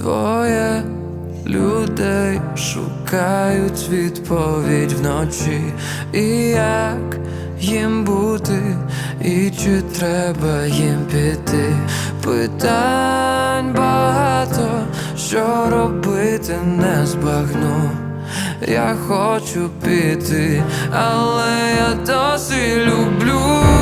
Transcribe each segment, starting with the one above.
Двоє людей шукають відповідь вночі. І як їм бути, і чи треба їм піти? Питань багато, що робити не збагну. Я хочу піти, але я досі люблю.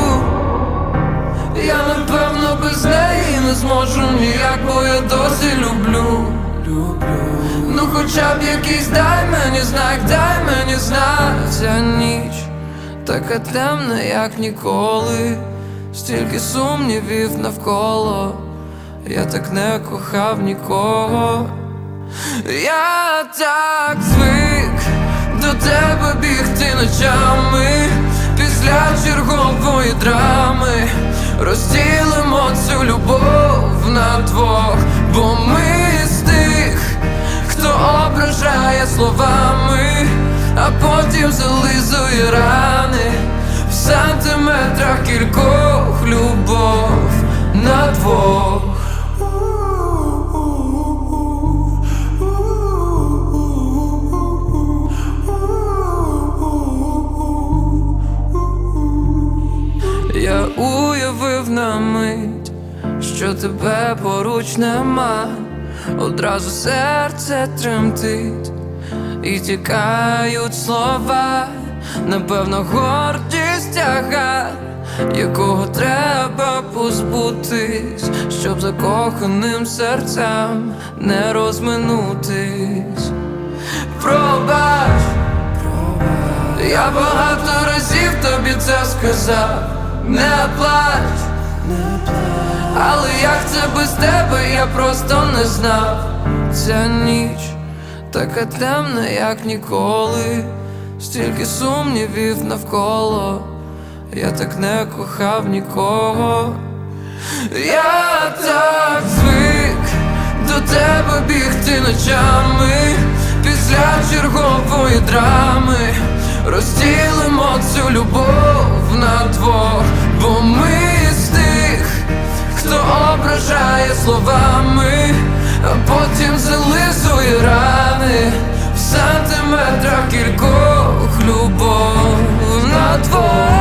Я напевно без неї не зможу ніяк, бо я досі люблю. Ну хоча б якийсь дай мені знак. Ця ніч така темна, як ніколи. Стільки сумнівів навколо, я так не кохав нікого. Я так звик до тебе бігти ночами після чергової драми. Розділимо цю любов на двох, бо ми з тих, хто ображає словами, а потім зализує рани. В сантиметрах кількох любов на двох. Я уявив на мить, що тебе поруч нема. Одразу серце тремтить і тікають слова. Напевно, гордість тягар, якого треба позбутись, щоб закоханим серцям не розминутись. Пробач, я багато разів тобі це сказав. Не плач, але як це без тебе, я просто не знав. Ця ніч така темна, як ніколи. Стільки сумнівів навколо, я так не кохав нікого. Я так звик до тебе бігти ночами після чергової драми. Розділимо цю любов на двох, бо ми з тих, хто ображає словами, а потім зализує рани. В сантиметрах кількох любов на двох.